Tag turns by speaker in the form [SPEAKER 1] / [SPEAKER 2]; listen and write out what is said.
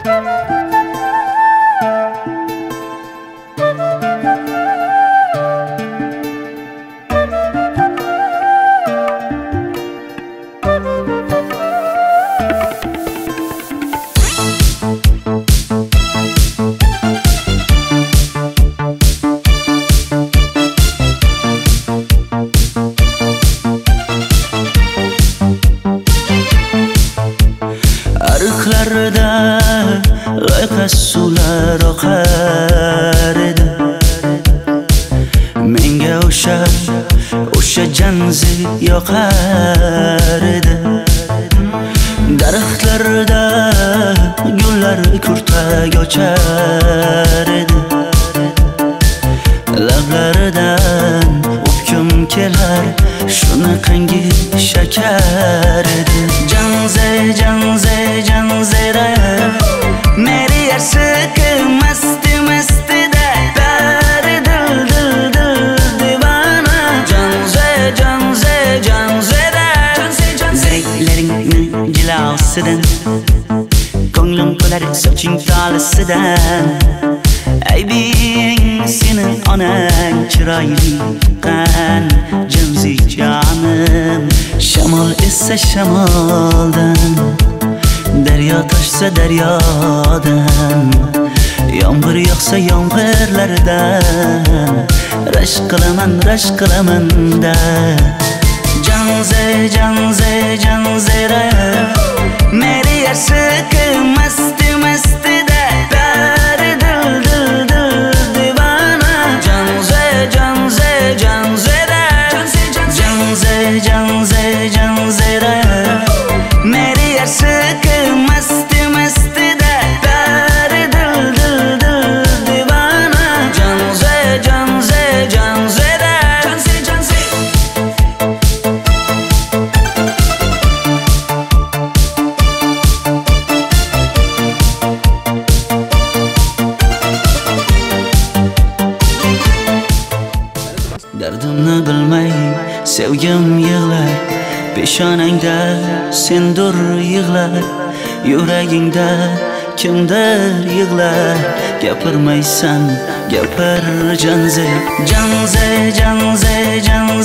[SPEAKER 1] Ariqlarda loyqa suvlar oqar edi. Menga o'sha janzi yoqar edi. Daraxtlarda gullar kurtak ochar edi. Lablaridan o'pkim kelar, shunaqangi shakar edi. Janzera meri yarsiqi masti dari dil divana. Janzera zirikleringni jilosidan, ko'nglim to'lar soching tolisidan. Aybing senin onang chiroyli qan janzi jonim. Shamol essa shamoldan, daryo toshsa daryodan, yomg'ir yog'sa yomg'irlardan rashk qilaman-da. Janzera meri yarsiqi masti dari dil divana. Janzera meri yarsiqi masti dari dil divana. Janzera dardimni bilmay sevgim yig'lar, peshonangda sendur yig'lar, yuragingda kimdir yig'lar. Gapirmaysan gapir janze